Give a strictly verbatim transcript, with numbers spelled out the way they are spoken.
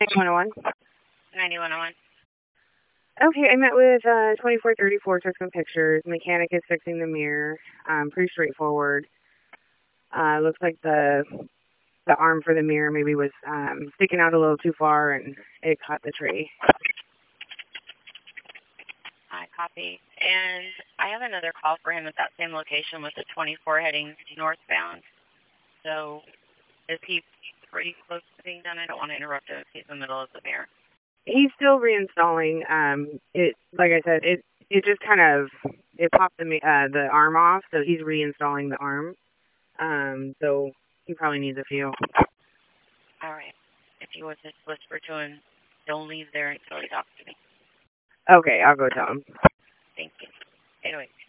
ninety-one oh one. ninety-one oh one. Okay, I met with uh, twenty-four thirty-four, took some pictures. Mechanic is fixing the mirror. Um, pretty straightforward. Uh, looks like the the arm for the mirror maybe was um, sticking out a little too far and it caught the tree. I copy. And I have another call for him at that same location with the twenty-four heading northbound. So is he pretty close to being done? I don't want to interrupt him if he's in the middle of the mirror. He's still reinstalling. Um, it like I said, it it just kind of it popped the uh, the arm off, so he's reinstalling the arm. Um, so he probably needs a few. All right. If you would just whisper to him, don't leave there until he talks to me. Okay, I'll go tell him. Thank you. Anyway.